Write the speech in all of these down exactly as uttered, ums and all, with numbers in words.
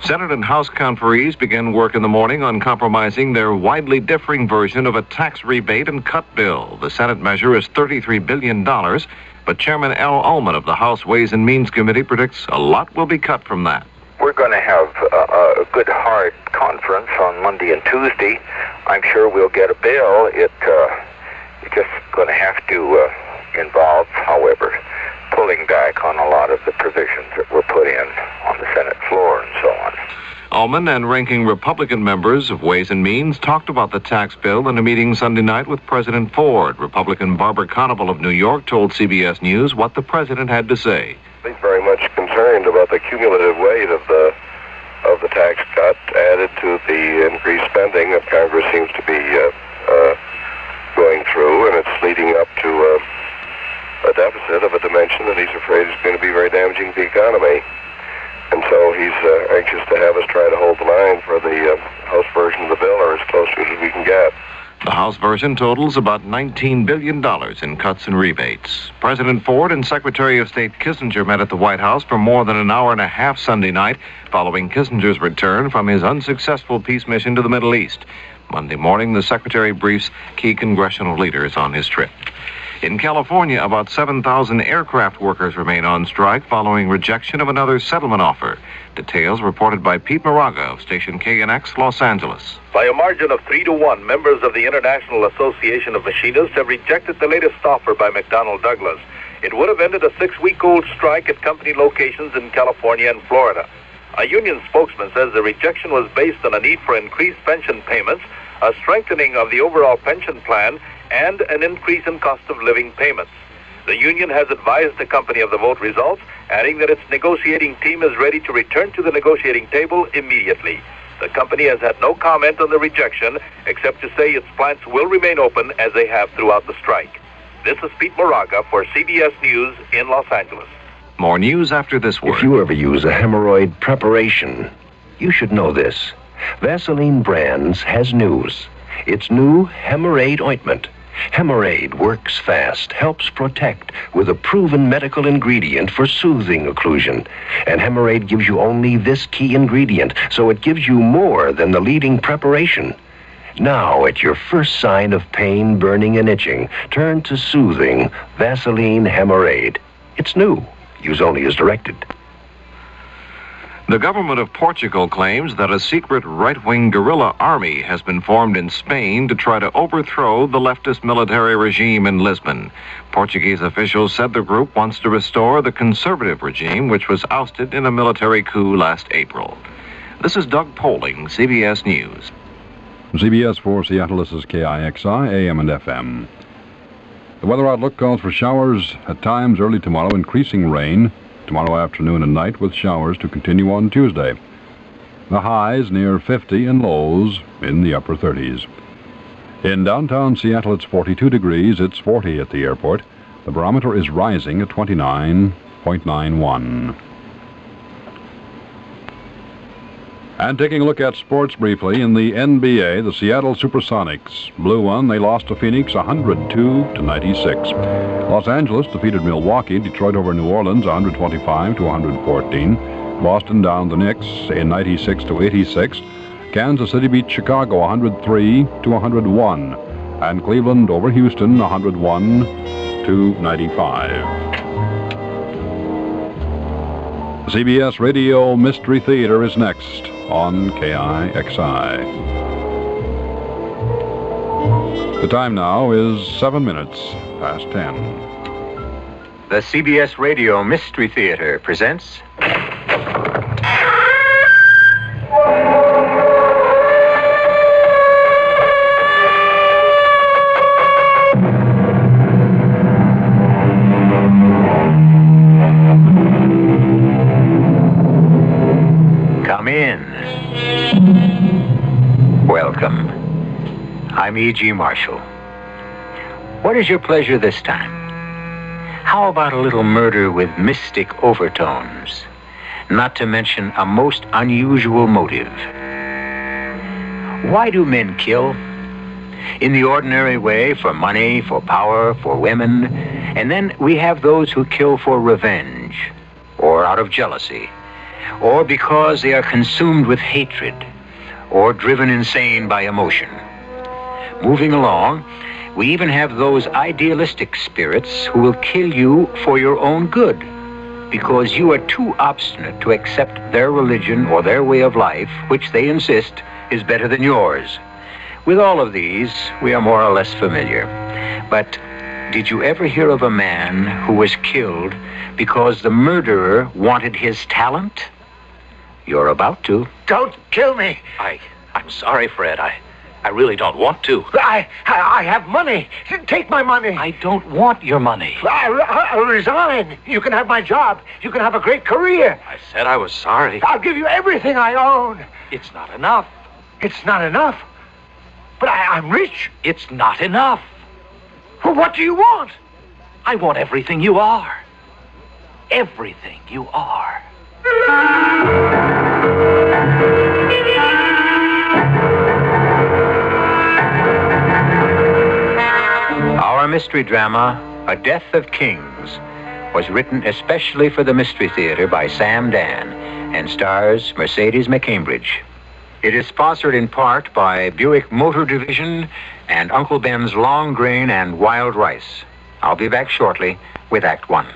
Senate and House conferees began work in the morning on compromising their widely differing version of a tax rebate and cut bill. The Senate measure is thirty-three billion dollars, but Chairman Al Ullman of the House Ways and Means Committee predicts a lot will be cut from that. We're going to have a, a good, hard conference on Monday and Tuesday. I'm sure we'll get a bill. It, uh, it's just going to have to uh, involve, however, pulling back on a lot of the provisions that were put in on the Senate floor and so on. Ullman and ranking Republican members of Ways and Means talked about the tax bill in a meeting Sunday night with President Ford. Republican Barbara Conable of New York told C B S News what the president had to say. He's very much concerned about the cumulative weight of the of the tax cut added to the increased spending that Congress seems to be uh, uh, going through, and it's leading up to uh, a deficit of a dimension that he's afraid is going to be very damaging to the economy. And so he's uh, anxious to have us try to hold the line for the uh, House version of the bill, or as close to it as we can get. The House version totals about nineteen billion dollars in cuts and rebates. President Ford and Secretary of State Kissinger met at the White House for more than an hour and a half Sunday night, following Kissinger's return from his unsuccessful peace mission to the Middle East. Monday morning, the Secretary briefs key congressional leaders on his trip. In California, about seven thousand aircraft workers remain on strike following rejection of another settlement offer. Details reported by Pete Moraga of station K N X, Los Angeles. By a margin of three to one, members of the International Association of Machinists have rejected the latest offer by McDonnell Douglas. It would have ended a six-week-old strike at company locations in California and Florida. A union spokesman says the rejection was based on a need for increased pension payments, a strengthening of the overall pension plan, and an increase in cost of living payments. The union has advised the company of the vote results, adding that its negotiating team is ready to return to the negotiating table immediately. The company has had no comment on the rejection, except to say its plants will remain open as they have throughout the strike. This is Pete Moraga for C B S News in Los Angeles. More news after this word. If you ever use a hemorrhoid preparation, you should know this. Vaseline Brands has news. It's new Hemorrhoid ointment. Hemorrhoid works fast, helps protect with a proven medical ingredient for soothing occlusion. And Hemorrhoid gives you only this key ingredient, so it gives you more than the leading preparation. Now, at your first sign of pain, burning, and itching, turn to soothing Vaseline Hemorrhoid. It's new. Use only as directed. The government of Portugal claims that a secret right-wing guerrilla army has been formed in Spain to try to overthrow the leftist military regime in Lisbon. Portuguese officials said the group wants to restore the conservative regime, which was ousted in a military coup last April. This is Doug Poling, C B S News. C B S for Seattle, this is K I X I, A M and F M. The weather outlook calls for showers at times early tomorrow, increasing rain tomorrow afternoon and night, with showers to continue on Tuesday. The highs near fifty and lows in the upper thirties. In downtown Seattle, it's forty-two degrees. It's forty at the airport. The barometer is rising at twenty-nine point nine one. And taking a look at sports briefly, in the N B A, the Seattle Supersonics blew one. They lost to Phoenix one hundred two to ninety-six. Los Angeles defeated Milwaukee. Detroit over New Orleans one hundred twenty-five to one hundred fourteen. Boston down the Knicks in ninety-six to eighty-six. Kansas City beat Chicago one hundred three to one hundred one. And Cleveland over Houston one hundred one to ninety-five. C B S Radio Mystery Theater is next on K I X I. The time now is seven minutes past ten. The C B S Radio Mystery Theater presents... Come in. Welcome. I'm E G. Marshall. What is your pleasure this time? How about a little murder with mystic overtones? Not to mention a most unusual motive. Why do men kill? In the ordinary way, for money, for power, for women. And then we have those who kill for revenge or out of jealousy. or because they are consumed with hatred, or driven insane by emotion. Moving along, we even have those idealistic spirits who will kill you for your own good, because you are too obstinate to accept their religion or their way of life, which they insist is better than yours. With all of these, we are more or less familiar. But did you ever hear of a man who was killed because the murderer wanted his talent? You're about to. Don't kill me. I, I'm sorry, Fred. I, I really don't want to. I, I, I have money. Take my money. I don't want your money. I, I, I'll resign. You can have my job. You can have a great career. I said I was sorry. I'll give you everything I own. It's not enough. It's not enough. But I, I'm rich. It's not enough. Well, what do you want? I want everything you are. Everything you are. Our mystery drama, A Death of Kings, was written especially for the Mystery Theater by Sam Dan and stars Mercedes McCambridge. It is sponsored in part by Buick Motor Division and Uncle Ben's Long Grain and Wild Rice. I'll be back shortly with Act One.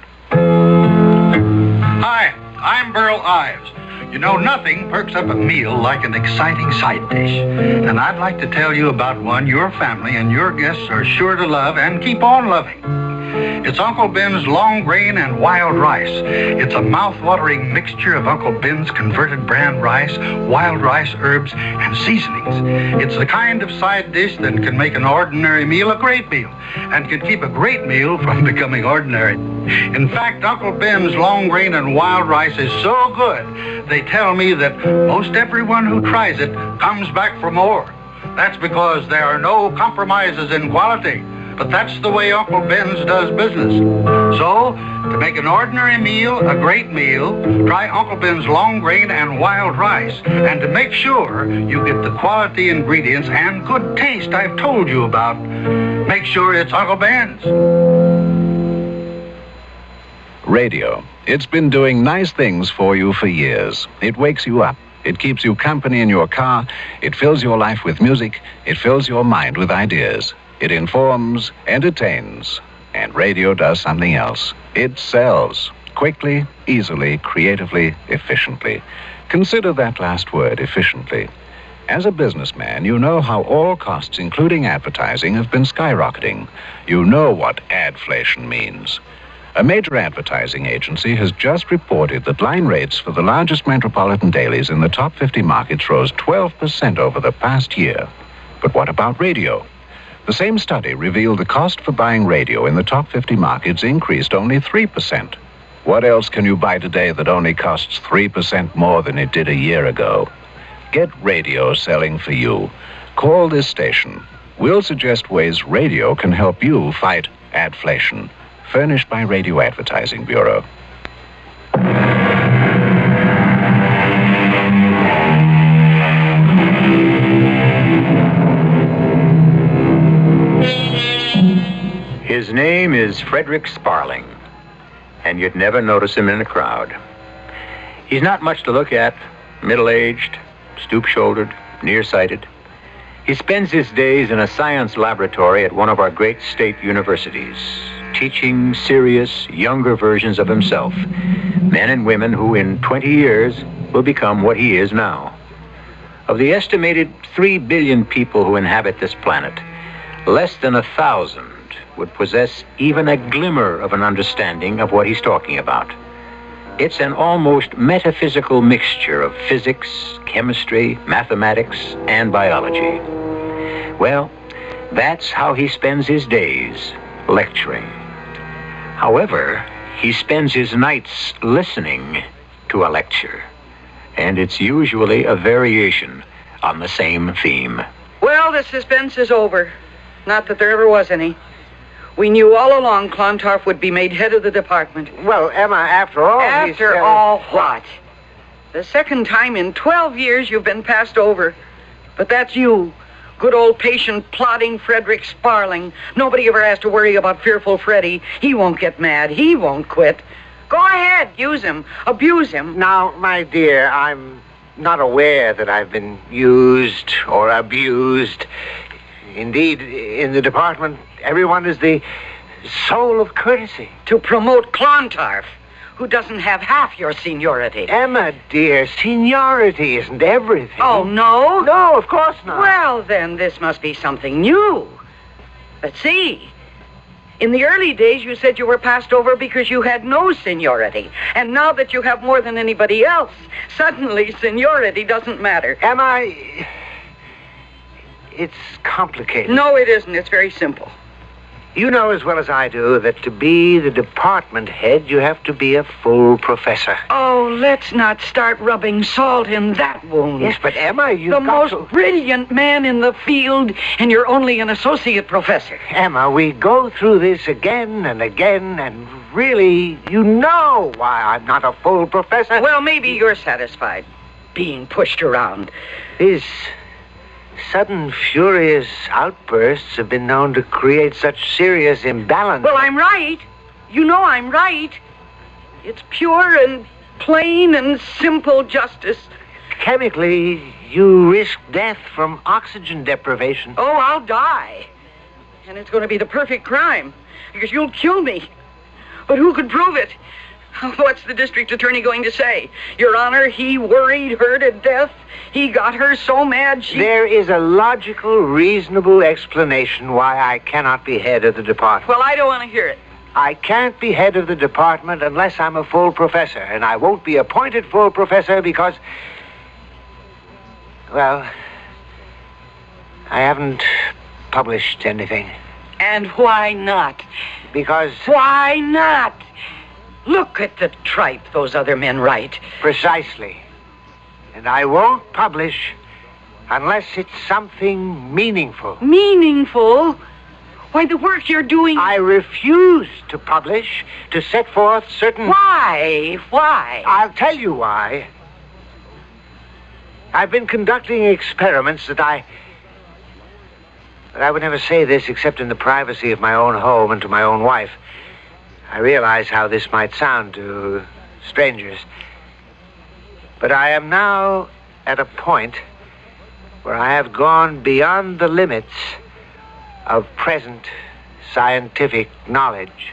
Hi, I'm Burl Ives. You know, nothing perks up a meal like an exciting side dish. And I'd like to tell you about one your family and your guests are sure to love and keep on loving. It's Uncle Ben's Long Grain and Wild Rice. It's a mouth-watering mixture of Uncle Ben's converted brand rice, wild rice, herbs, and seasonings. It's the kind of side dish that can make an ordinary meal a great meal, and can keep a great meal from becoming ordinary. In fact, Uncle Ben's Long Grain and Wild Rice is so good, they tell me that most everyone who tries it comes back for more. That's because there are no compromises in quality. But that's the way Uncle Ben's does business. So, to make an ordinary meal a great meal, try Uncle Ben's Long Grain and Wild Rice. And to make sure you get the quality ingredients and good taste I've told you about, make sure it's Uncle Ben's. Radio. It's been doing nice things for you for years. It wakes you up. It keeps you company in your car. It fills your life with music. It fills your mind with ideas. It informs, entertains, and radio does something else. It sells. Quickly, easily, creatively, efficiently. Consider that last word, efficiently. As a businessman, you know how all costs, including advertising, have been skyrocketing. You know what adflation means. A major advertising agency has just reported that line rates for the largest metropolitan dailies in the top fifty markets rose twelve percent over the past year. But what about radio? The same study revealed the cost for buying radio in the top fifty markets increased only three percent. What else can you buy today that only costs three percent more than it did a year ago? Get radio selling for you. Call this station. We'll suggest ways radio can help you fight adflation. Furnished by Radio Advertising Bureau. His name is Frederick Sparling, and you'd never notice him in a crowd. He's not much to look at, middle-aged, stoop-shouldered, nearsighted. He spends his days in a science laboratory at one of our great state universities, teaching serious, younger versions of himself, men and women who in twenty years will become what he is now. Of the estimated three billion people who inhabit this planet, less than a thousand would possess even a glimmer of an understanding of what he's talking about. It's an almost metaphysical mixture of physics, chemistry, mathematics, and biology. Well, that's how he spends his days, lecturing. However, he spends his nights listening to a lecture, and it's usually a variation on the same theme. Well, the suspense is over. Not that there ever was any. We knew all along Clontarf would be made head of the department. Well, Emma, after all... After he's, uh, all what? The second time in twelve years you've been passed over. But that's you. Good old patient, plodding Frederick Sparling. Nobody ever has to worry about fearful Freddy. He won't get mad. He won't quit. Go ahead, use him, abuse him. Now, my dear, I'm not aware that I've been used or abused. Indeed, in the department, everyone is the soul of courtesy. To promote Clontarf, who doesn't have half your seniority. Emma, dear, seniority isn't everything. Oh, no? No, of course not. Well, then, this must be something new. Let's see. In the early days, you said you were passed over because you had no seniority. And now that you have more than anybody else, suddenly seniority doesn't matter. Emma, it's complicated. No, it isn't. It's very simple. You know as well as I do that to be the department head, you have to be a full professor. Oh, let's not start rubbing salt in that wound. Yes, but Emma, you've the got most to... brilliant man in the field, and you're only an associate professor. Emma, we go through this again and again, and really, you know why I'm not a full professor. Well, maybe you're satisfied being pushed around. These sudden furious outbursts have been known to create such serious imbalance. Well, I'm right. You know I'm right. It's pure and plain and simple justice. Chemically, you risk death from oxygen deprivation. Oh, I'll die. And it's going to be the perfect crime, because you'll kill me. But who could prove it? What's the district attorney going to say? Your Honor, he worried her to death. He got her so mad she... There is a logical, reasonable explanation why I cannot be head of the department. Well, I don't want to hear it. I can't be head of the department unless I'm a full professor, and I won't be appointed full professor because... Well, I haven't published anything. And why not? Because... Why not? Look at the tripe those other men write. Precisely. And I won't publish unless it's something meaningful. Meaningful? Why, the work you're doing... I refuse to publish, to set forth certain... Why? Why? I'll tell you why. I've been conducting experiments that I... But I would never say this except in the privacy of my own home and to my own wife. I realize how this might sound to strangers. But I am now at a point where I have gone beyond the limits of present scientific knowledge.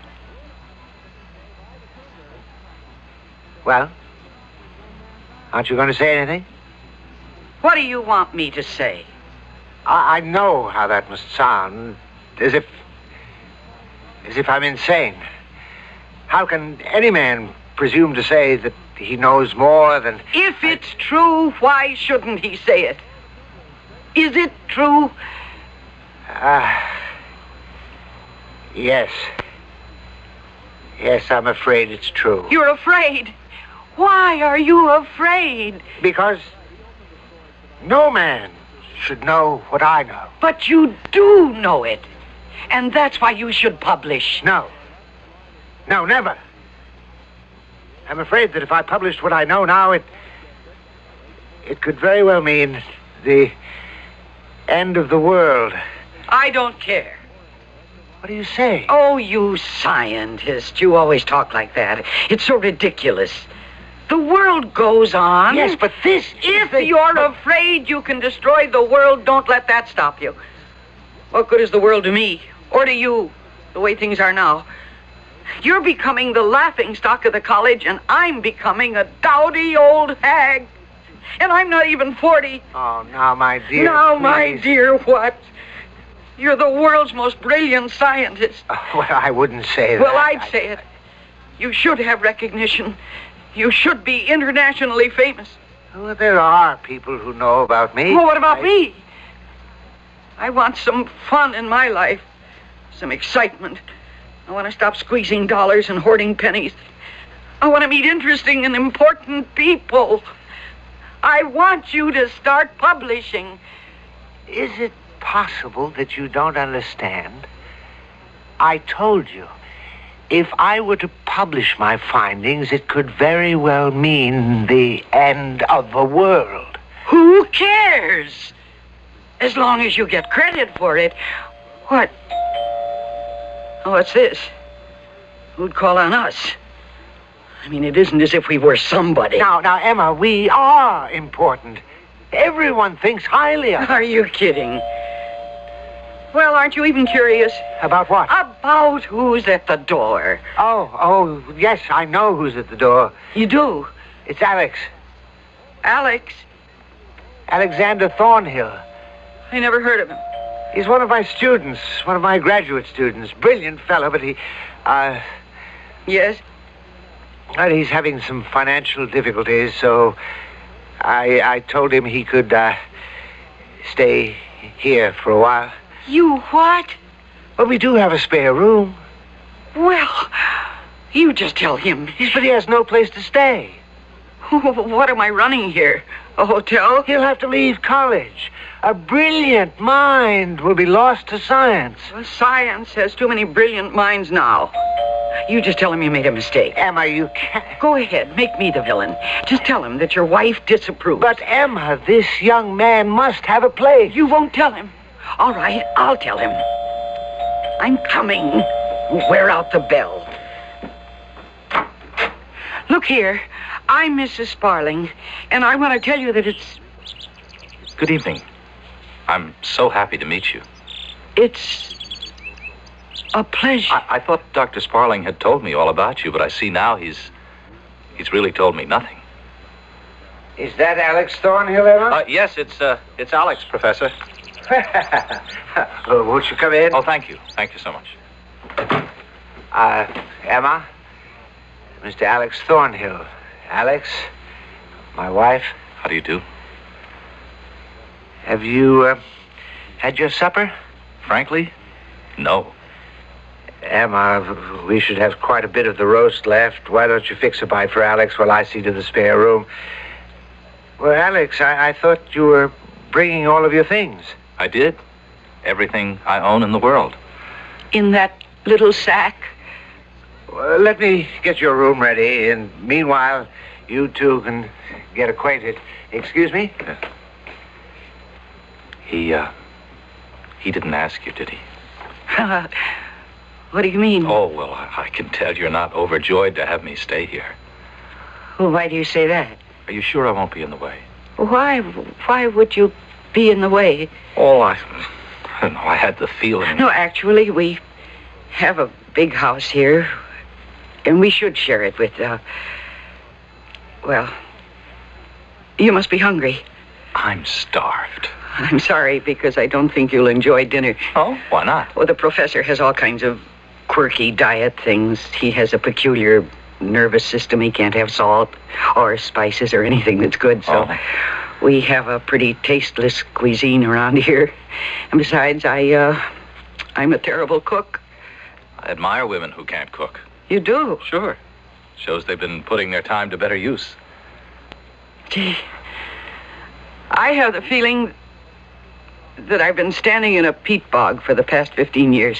Well, aren't you going to say anything? What do you want me to say? I, I know how that must sound, as if... as if I'm insane. How can any man presume to say that he knows more than... If it's true, why shouldn't he say it? Is it true? Ah... Uh, yes. Yes, I'm afraid it's true. You're afraid? Why are you afraid? Because no man should know what I know. But you do know it. And that's why you should publish. No. No, never. I'm afraid that if I published what I know now, it... it could very well mean the end of the world. I don't care. What do you say? Oh, you scientist. You always talk like that. It's so ridiculous. The world goes on. Yes, but this... If the... you're but... afraid you can destroy the world, don't let that stop you. What good is the world to me? Or to you, the way things are now? You're becoming the laughingstock of the college, and I'm becoming a dowdy old hag. And I'm not even forty. Oh, now, my dear, Now, please. my dear, what? You're the world's most brilliant scientist. Uh, well, I wouldn't say that. Well, I'd say it. You should have recognition. You should be internationally famous. Well, there are people who know about me. Well, what about I... me? I want some fun in my life. Some excitement. I want to stop squeezing dollars and hoarding pennies. I want to meet interesting and important people. I want you to start publishing. Is it possible that you don't understand? I told you, if I were to publish my findings, it could very well mean the end of the world. Who cares? As long as you get credit for it. What? Oh, what's this? Who'd call on us? I mean, it isn't as if we were somebody. Now, now, Emma, we are important. Everyone thinks highly of us. Are you kidding? Well, aren't you even curious? About what? About who's at the door. Oh, oh, yes, I know who's at the door. You do? It's Alex. Alex? Alexander Thornhill. I never heard of him. He's one of my students, one of my graduate students. Brilliant fellow, but he, uh... Yes? Well, he's having some financial difficulties, so I, I told him he could, uh, stay here for a while. You what? Well, we do have a spare room. Well, you just tell him. Yes, but he has no place to stay. What am I running here? A hotel? He'll have to leave college. A brilliant mind will be lost to science. Well, science has too many brilliant minds now. You just tell him you made a mistake. Emma, you can't. Go ahead, make me the villain. Just tell him that your wife disapproves. But, Emma, this young man must have a place. You won't tell him. All right, I'll tell him. I'm coming. Wear out the bell. Look here, I'm Missus Sparling, and I want to tell you that it's... Good evening. I'm so happy to meet you. It's a pleasure. I, I thought Doctor Sparling had told me all about you, but I see now he's... he's really told me nothing. Is that Alex Thornhill, Emma? Uh, yes, it's, uh, it's Alex, Professor. Oh, won't you come in? Oh, thank you. Thank you so much. Uh, Emma, Mister Alex Thornhill. Alex, my wife. How do you do? Have you, uh, had your supper? Frankly, no. Emma, we should have quite a bit of the roast left. Why don't you fix a bite for Alex while I see to the spare room? Well, Alex, I, I thought you were bringing all of your things. I did. Everything I own in the world. In that little sack? Well, let me get your room ready, and meanwhile, you two can get acquainted. Excuse me? Yeah. He, uh, he didn't ask you, did he? Uh, what do you mean? Oh, well, I, I can tell you're not overjoyed to have me stay here. Well, why do you say that? Are you sure I won't be in the way? Why, why would you be in the way? Oh, I, I don't know, I had the feeling... No, actually, we have a big house here, and we should share it with, uh... well, you must be hungry. I'm starved. I'm sorry, because I don't think you'll enjoy dinner. Oh, why not? Well, the professor has all kinds of quirky diet things. He has a peculiar nervous system. He can't have salt or spices or anything that's good, so oh. we have a pretty tasteless cuisine around here. And besides, I, uh, I'm a terrible cook. I admire women who can't cook. You do? Sure. Shows they've been putting their time to better use. Gee, I have the feeling that I've been standing in a peat bog for the past fifteen years.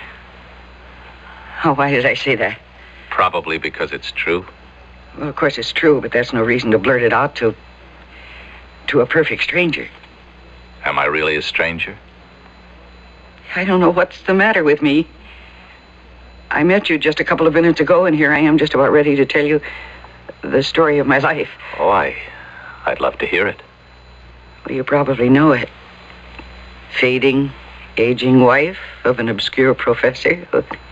Oh, why did I say that? Probably because it's true. Well, of course it's true, but that's no reason to blurt it out to... to a perfect stranger. Am I really a stranger? I don't know what's the matter with me. I met you just a couple of minutes ago, and here I am just about ready to tell you the story of my life. Oh, I... I'd love to hear it. Well, you probably know it. Fading, aging wife of an obscure professor.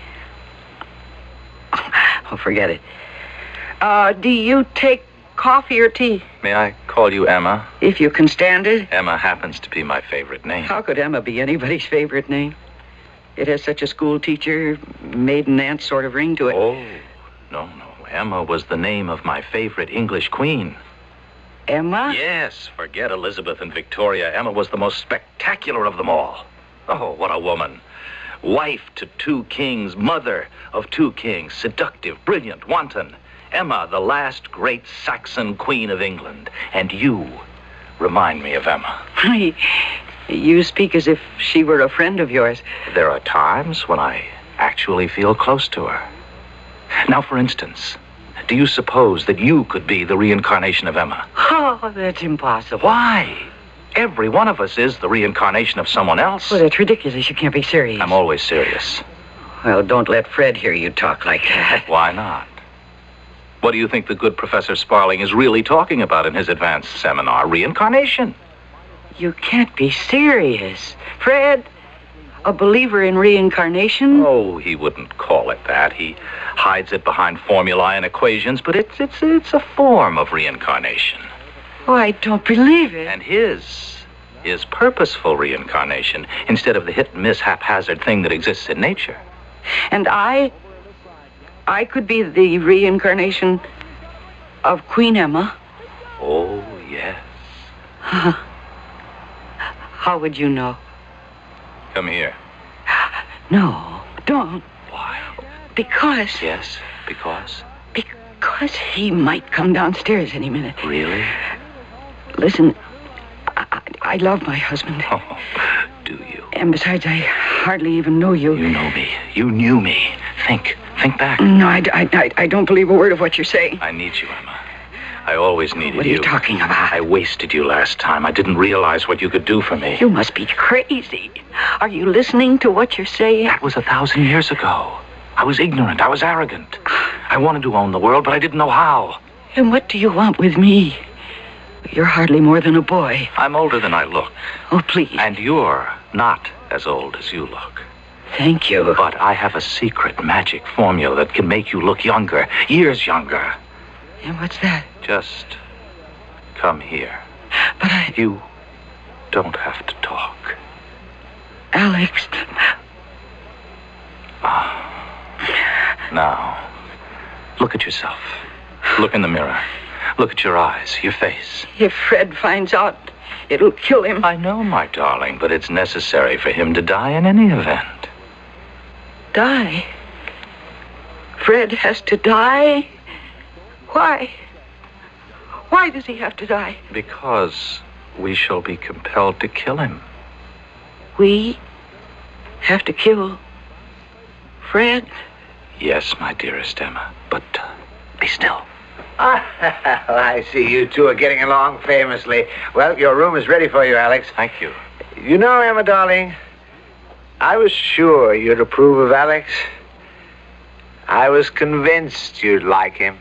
Oh, forget it. Uh, do you take coffee or tea? May I call you Emma? If you can stand it. Emma happens to be my favorite name. How could Emma be anybody's favorite name? It has such a school teacher, maiden aunt sort of ring to it. Oh, no, no. Emma was the name of my favorite English queen. Emma? Yes, forget Elizabeth and Victoria. Emma was the most spectacular of them all. Oh, what a woman. Wife to two kings, mother of two kings, seductive, brilliant, wanton. Emma, the last great Saxon queen of England. And you remind me of Emma. You speak as if she were a friend of yours. There are times when I actually feel close to her. Now, for instance, do you suppose that you could be the reincarnation of Emma? Oh, that's impossible. Why? Every one of us is the reincarnation of someone else. Well, that's ridiculous. You can't be serious. I'm always serious. Well, don't let Fred hear you talk like that. Why not? What do you think the good Professor Sparling is really talking about in his advanced seminar? Reincarnation. You can't be serious. Fred, a believer in reincarnation? Oh, he wouldn't call it that. He hides it behind formulae and equations, but it's it's it's a form of reincarnation. Oh, I don't believe it. And his is purposeful reincarnation instead of the hit and miss haphazard thing that exists in nature. And I I could be the reincarnation of Queen Emma. Oh, yes. How would you know? Come here. No, don't. Why? Because... Yes, because? Because he might come downstairs any minute. Really? Listen, I, I, I love my husband. Oh, do you? And besides, I hardly even know you. You know me. You knew me. Think. Think back. No, I, I, I, I don't believe a word of what you're saying. I need you, Emma. I always needed you. What are you, you talking about? I wasted you last time. I didn't realize what you could do for me. You must be crazy. Are you listening to what you're saying? That was a thousand years ago. I was ignorant. I was arrogant. I wanted to own the world, but I didn't know how. And what do you want with me? You're hardly more than a boy. I'm older than I look. Oh, please. And you're not as old as you look. Thank you. But I have a secret magic formula that can make you look younger, years younger. And what's that? Just come here. But I... You don't have to talk. Alex. Ah. Now, look at yourself. Look in the mirror. Look at your eyes, your face. If Fred finds out, it'll kill him. I know, my darling, but it's necessary for him to die in any event. Die? Fred has to die? Why? Why does he have to die? Because we shall be compelled to kill him. We have to kill Fred? Yes, my dearest Emma, but uh, be still. Ah, I see you two are getting along famously. Well, your room is ready for you, Alex. Thank you. You know, Emma, darling, I was sure you'd approve of Alex. I was convinced you'd like him.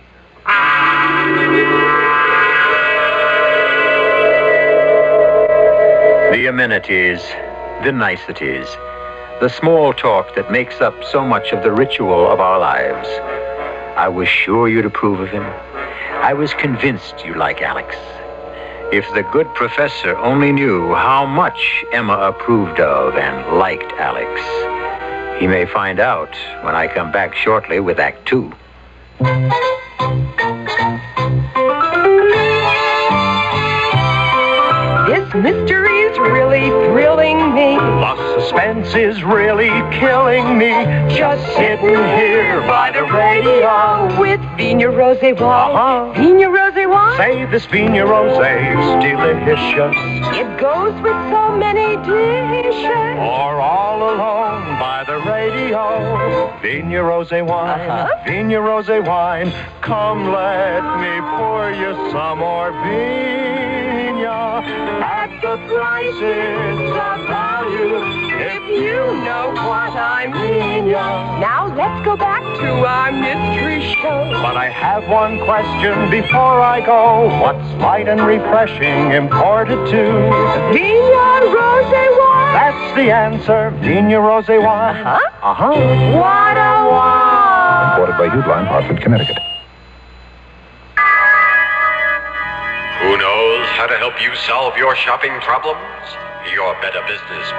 The amenities, the niceties, the small talk that makes up so much of the ritual of our lives. I was sure you'd approve of him. I was convinced you like Alex. If the good professor only knew how much Emma approved of and liked Alex, he may find out when I come back shortly with Act Two. This mystery's really thrilling me. The suspense is really killing me. Just sitting here by the radio with Vina Rose wine. Uh-huh. Vina Rose wine. Say this Vina Rose's delicious. It goes with so many dishes. Or all alone by the radio. Vina Rose wine. Uh-huh. Vina Rose wine. Come, let me pour you some more Vina. At the prices of value, if you know what I mean, yeah. Now let's go back to our mystery show. But I have one question before I go. What's light and refreshing imported too? Vina Rose wine. That's the answer, Vina Rose wine. Uh-huh. Uh-huh. What a wine. Imported by Hugh Line, Hartford, Connecticut. Who knows how to help you solve your shopping problems? Your Better Business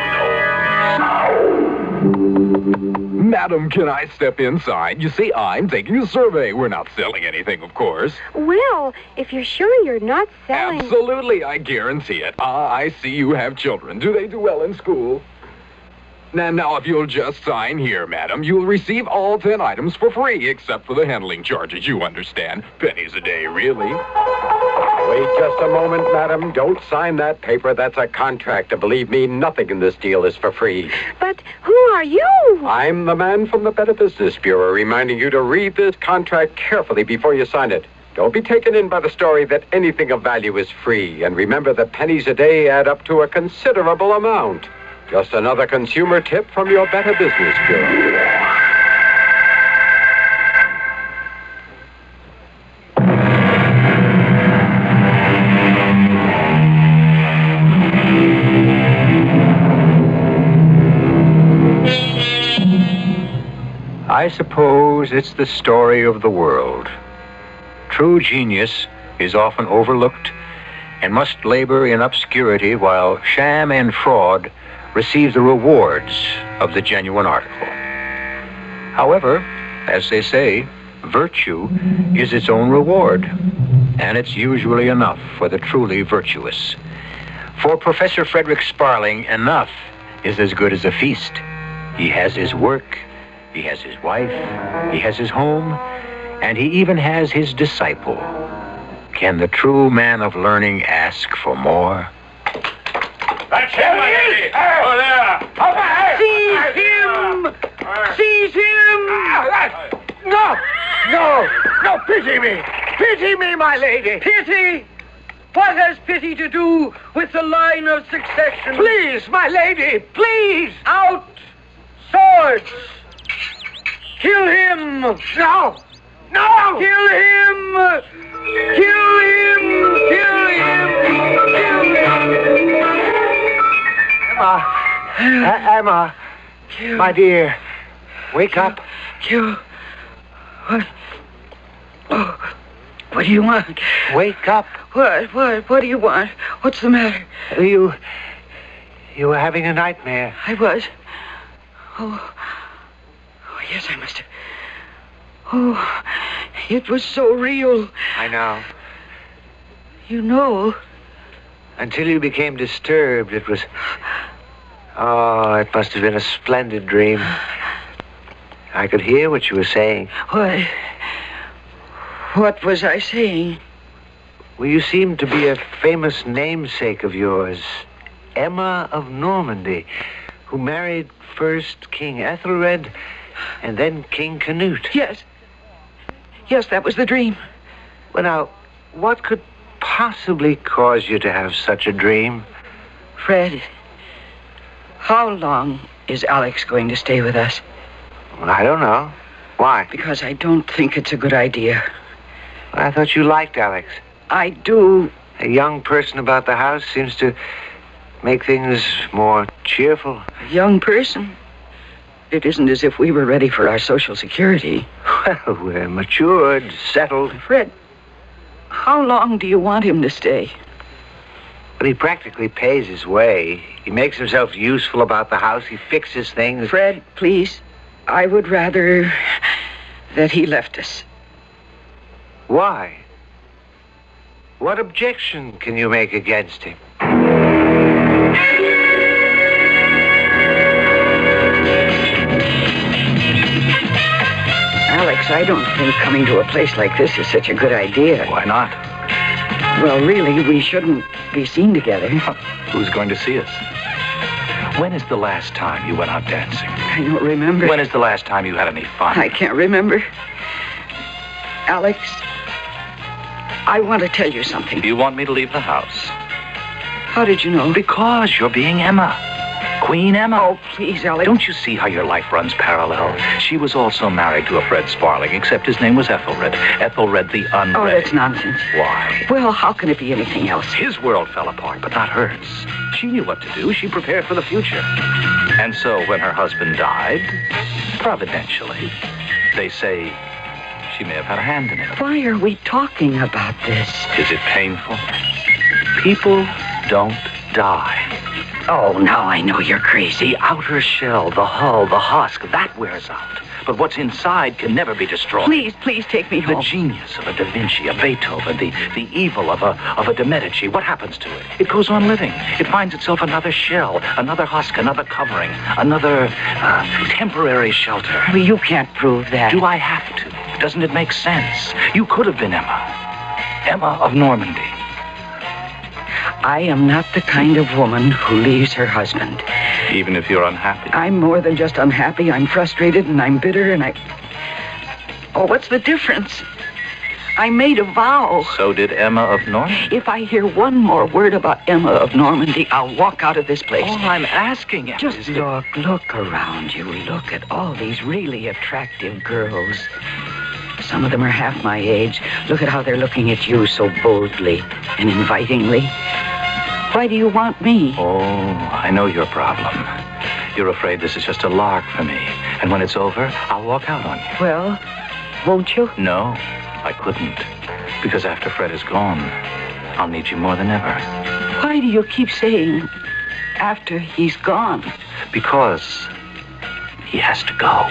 Bureau knows. Madam, can I step inside? You see, I'm taking a survey. We're not selling anything, of course. Well, if you're sure you're not selling... Absolutely, I guarantee it. Ah, I see you have children. Do they do well in school? Now, now, if you'll just sign here, madam, you'll receive all ten items for free, except for the handling charges, you understand. Pennies a day, really. Wait just a moment, madam. Don't sign that paper. That's a contract. Believe me, nothing in this deal is for free. But who are you? I'm the man from the Better Business Bureau, reminding you to read this contract carefully before you sign it. Don't be taken in by the story that anything of value is free. And remember that pennies a day add up to a considerable amount. Just another consumer tip from your Better Business Bureau. I suppose it's the story of the world. True genius is often overlooked and must labor in obscurity while sham and fraud receive the rewards of the genuine article. However, as they say, virtue is its own reward, and it's usually enough for the truly virtuous. For Professor Frederick Sparling, enough is as good as a feast. He has his work, he has his wife, he has his home, and he even has his disciple. Can the true man of learning ask for more? That's him, my lady! Oh, there! Seize him! Seize him! No! No! No, pity me! Pity me, my lady! Pity? What has pity to do with the line of succession? Please, my lady, please! Out! Swords! Kill him! No! No! Kill him! Kill him! Kill him! Kill him! Emma! Uh, Emma! Kill. My dear, wake Kill. up. Kill. What? Oh, what do you want? Wake up. What? What? What do you want? What's the matter? You... You were having a nightmare. I was. Oh. Oh, yes, I must have. Oh, it was so real. I know. You know. Until you became disturbed, it was... Oh, it must have been a splendid dream. I could hear what you were saying. What? What was I saying? Well, you seemed to be a famous namesake of yours, Emma of Normandy, who married first King Ethelred and then King Canute. Yes. Yes, that was the dream. Well, now, what could possibly cause you to have such a dream? Fred, how long is Alex going to stay with us? Well, I don't know. Why? Because I don't think it's a good idea. Well, I thought you liked Alex. I do. A young person about the house seems to make things more cheerful. A young person? It isn't as if we were ready for our Social Security. Well, we're matured, settled. Fred, how long do you want him to stay? But he practically pays his way. He makes himself useful about the house. He fixes things. Fred, please. I would rather that he left us. Why? What objection can you make against him? Alex, I don't think coming to a place like this is such a good idea. Why not? Well, really, we shouldn't be seen together. Who's going to see us? When is the last time you went out dancing? I don't remember. When is the last time you had any fun? I can't remember. Alex, I want to tell you something. You want me to leave the house? How did you know? Because you're being Emma. Queen Emma. Oh, please, Alex. Don't you see how your life runs parallel? She was also married to a Fred Sparling, except his name was Ethelred. Ethelred the Unready. Oh, that's nonsense. Why? Well, how can it be anything else? His world fell apart, but not hers. She knew what to do. She prepared for the future. And so when her husband died, providentially, they say she may have had a hand in it. Why are we talking about this? Is it painful? People don't die. Oh, now I know you're crazy. The outer shell, the hull, the husk, that wears out. But what's inside can never be destroyed. Please, please take me home. The genius of a Da Vinci, a Beethoven, the, the evil of a, of a de Medici, what happens to it? It goes on living. It finds itself another shell, another husk, another covering, another uh, temporary shelter. Well, you can't prove that. Do I have to? Doesn't it make sense? You could have been Emma. Emma of Normandy. I am not the kind of woman who leaves her husband. Even if you're unhappy? I'm more than just unhappy. I'm frustrated and I'm bitter and I... Oh, what's the difference? I made a vow. So did Emma of Normandy. If I hear one more word about Emma of Normandy, I'll walk out of this place. All I'm asking is... Just look, look around you. Look at all these really attractive girls. Some of them are half my age. Look at how they're looking at you so boldly and invitingly. Why do you want me? Oh, I know your problem. You're afraid this is just a lark for me. And when it's over, I'll walk out on you. Well, won't you? No, I couldn't. Because after Fred is gone, I'll need you more than ever. Why do you keep saying after he's gone? Because he has to go.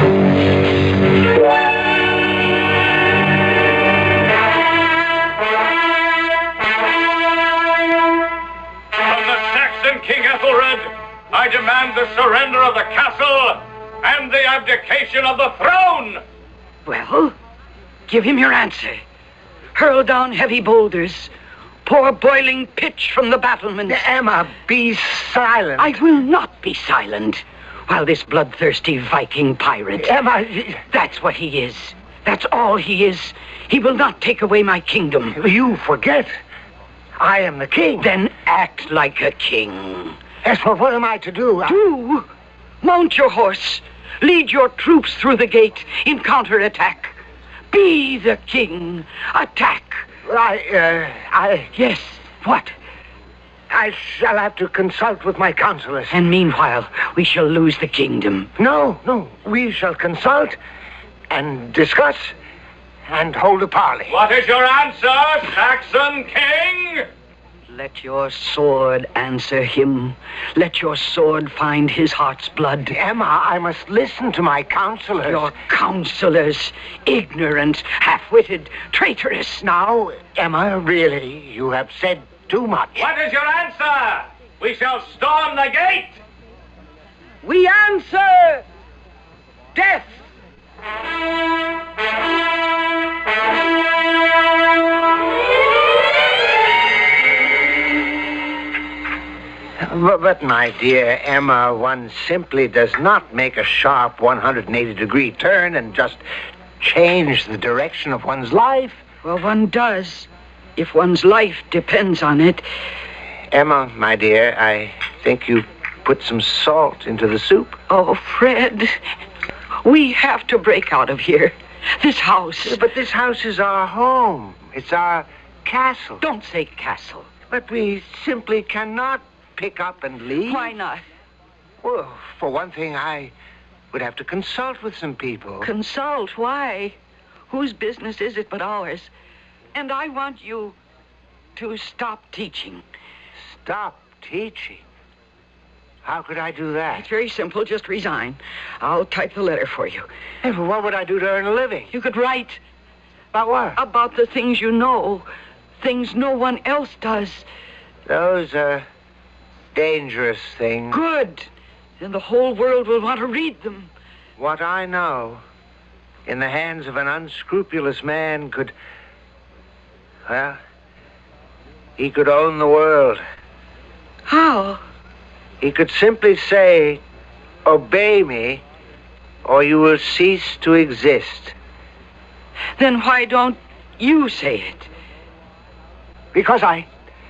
From the Saxon King Ethelred, I demand the surrender of the castle and the abdication of the throne! Well, give him your answer. Hurl down heavy boulders. Pour boiling pitch from the battlements. Emma, be silent. I will not be silent while this bloodthirsty Viking pirate... Emma... That's what he is. That's all he is. He will not take away my kingdom. You forget. I am the king. Then act like a king. Yes, but what am I to do? I... Do? Mount your horse. Lead your troops through the gate in counterattack. Be the king. Attack. I, uh, I... Yes, what? I shall have to consult with my counselors. And meanwhile, we shall lose the kingdom. No, no. We shall consult and discuss and hold a parley. What is your answer, Saxon King? Let your sword answer him. Let your sword find his heart's blood. Emma, I must listen to my counselors. Your counselors, ignorant, half-witted, traitorous. Now, Emma, really, you have said too much. What is your answer? We shall storm the gate. We answer death. But, but, my dear Emma, one simply does not make a sharp one hundred eighty degree turn and just change the direction of one's life. Well, one does, if one's life depends on it. Emma, my dear, I think you put some salt into the soup. Oh, Fred, we have to break out of here. This house. But this house is our home. It's our castle. Don't say castle. But we simply cannot pick up and leave. Why not? Well, for one thing, I would have to consult with some people. Consult? Why? Whose business is it but ours? And I want you to stop teaching. Stop teaching? How could I do that? It's very simple. Just resign. I'll type the letter for you. Hey, but what would I do to earn a living? You could write. About what? About the things you know. Things no one else does. Those are dangerous things. Good. Then the whole world will want to read them. What I know, in the hands of an unscrupulous man, could... Well, he could own the world. How? He could simply say, obey me, or you will cease to exist. Then why don't you say it? Because I...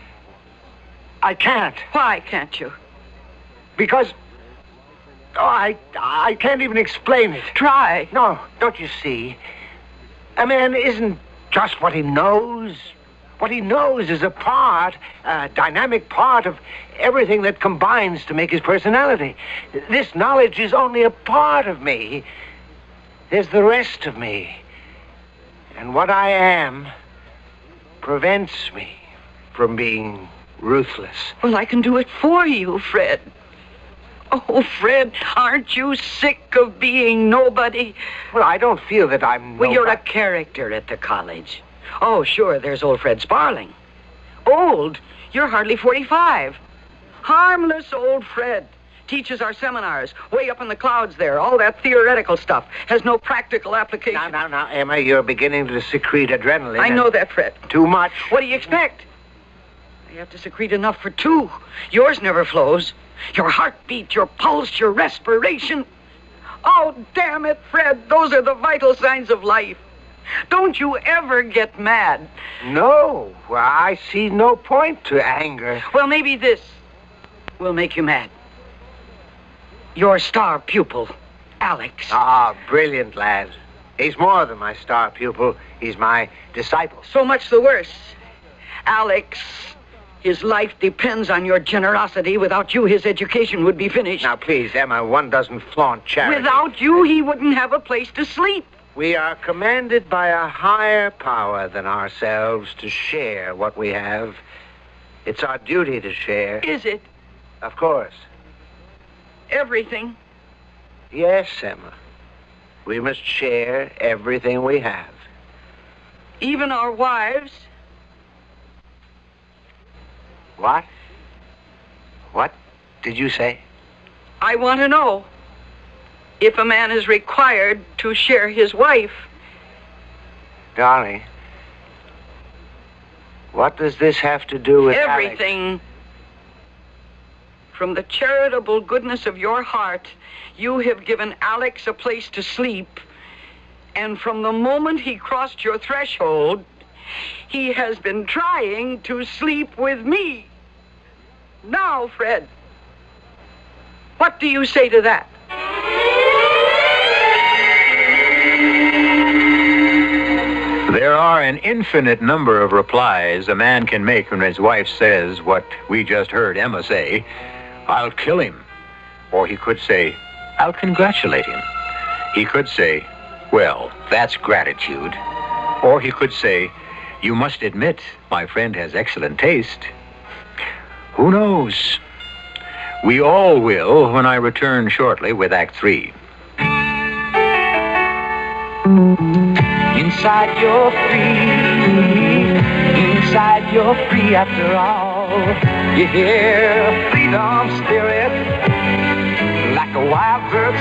I can't. Why can't you? Because... Oh, I, I can't even explain it. Try. No, don't you see? A man isn't just what he knows. What he knows is a part, a dynamic part of everything that combines to make his personality. This knowledge is only a part of me. There's the rest of me. And what I am prevents me from being ruthless. Well, I can do it for you, Fred. Oh, Fred, aren't you sick of being nobody? Well, I don't feel that I'm Well, nobody. you're a character at the college. Oh, sure, there's old Fred Sparling. Old? You're hardly forty-five. Harmless old Fred. Teaches our seminars, way up in the clouds there. All that theoretical stuff has no practical application. Now, now, now, Emma, you're beginning to secrete adrenaline. I know that, Fred. Too much. What do you expect? You have to secrete enough for two. Yours never flows. Your heartbeat, your pulse, your respiration. Oh, damn it, Fred. Those are the vital signs of life. Don't you ever get mad. No. Well, I see no point to anger. Well, maybe this will make you mad. Your star pupil, Alex. Ah, brilliant lad. He's more than my star pupil. He's my disciple. So much the worse. Alex His life depends on your generosity. Without you, his education would be finished. Now, please, Emma, one doesn't flaunt charity. Without you, he wouldn't have a place to sleep. We are commanded by a higher power than ourselves to share what we have. It's our duty to share. Is it? Of course. Everything? Yes, Emma. We must share everything we have. Even our wives? What? What did you say? I want to know if a man is required to share his wife. Darling, what does this have to do with everything? Alex? From the charitable goodness of your heart, you have given Alex a place to sleep. And from the moment he crossed your threshold, he has been trying to sleep with me. Now, Fred, what do you say to that? There are an infinite number of replies a man can make when his wife says what we just heard Emma say. I'll kill him. Or he could say, I'll congratulate him. He could say, well, that's gratitude. Or he could say, you must admit my friend has excellent taste. Who knows? We all will when I return shortly with Act Three. Inside you're free, inside you're free after all. You hear freedom spirit like a wild bird's